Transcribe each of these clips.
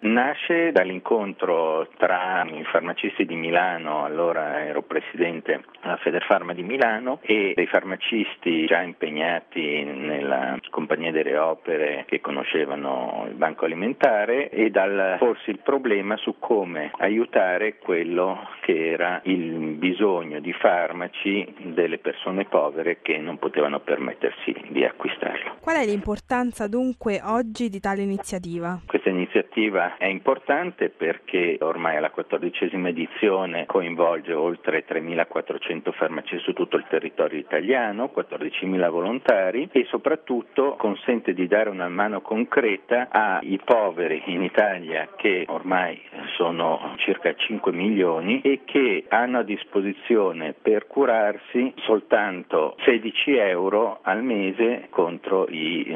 Nasce dall'incontro tra i farmacisti di Milano, allora ero presidente della Federfarma di Milano, e dei farmacisti già impegnati nella Compagnia delle Opere che conoscevano il Banco Alimentare, e dal porsi il problema su come aiutare quello che era il bisogno di farmaci delle persone povere che non potevano permettersi di acquistarlo. Qual è l'importanza dunque oggi di tale iniziativa? Questa iniziativa è importante perché ormai alla 14ª edizione coinvolge oltre 3.400 farmaci su tutto il territorio italiano, 14.000 volontari, e soprattutto consente di dare una mano concreta ai poveri in Italia, che ormai sono circa 5 milioni e che hanno a disposizione per curarsi soltanto 16 euro al mese contro i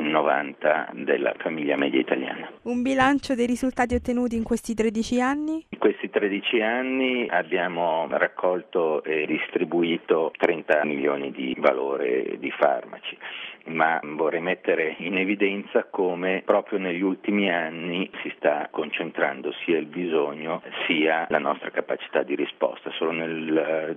90 della famiglia media italiana. Un bilancio dei risultati ottenuti in questi 13 anni? In questi 13 anni abbiamo raccolto e distribuito 30 milioni di valore di farmaci, ma vorrei mettere in evidenza come proprio negli ultimi anni si sta concentrando sia il bisogno sia la nostra capacità di risposta. Solo nel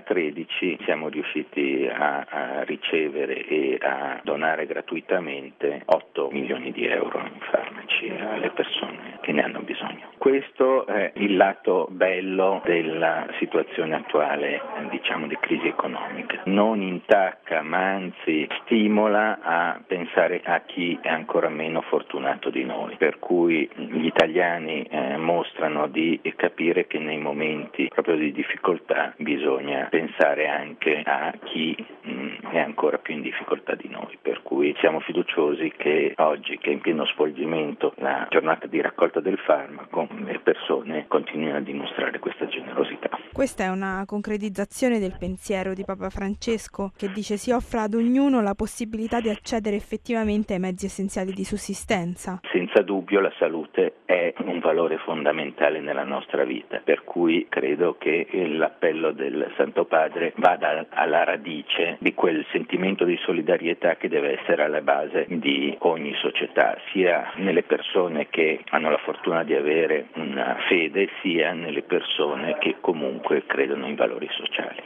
2013 siamo riusciti a ricevere e a donare gratuitamente 8 milioni di euro in farmaci alle persone che ne hanno bisogno. Questo è il lato bello della situazione attuale, diciamo, di crisi economica. Non intacca, ma anzi stimola a pensare a chi è ancora meno fortunato di noi, per cui gli italiani mostrano di capire che nei momenti proprio di difficoltà bisogna pensare anche a chi è ancora più in difficoltà di noi, per cui siamo fiduciosi che oggi, che è in pieno svolgimento la giornata di raccolta del farmaco, le persone continuino a dimostrare questa generosità. Questa è una concretizzazione del pensiero di Papa Francesco, che dice si offra ad ognuno la possibilità di accedere effettivamente ai mezzi essenziali di sussistenza. Senza dubbio la salute è un valore fondamentale nella nostra vita, per cui credo che l'appello del Santo Padre vada alla radice di quel sentimento di solidarietà che deve essere alla base di ogni società, sia nelle persone che hanno la fortuna di avere una fede, sia nelle persone che comunque credono in valori sociali.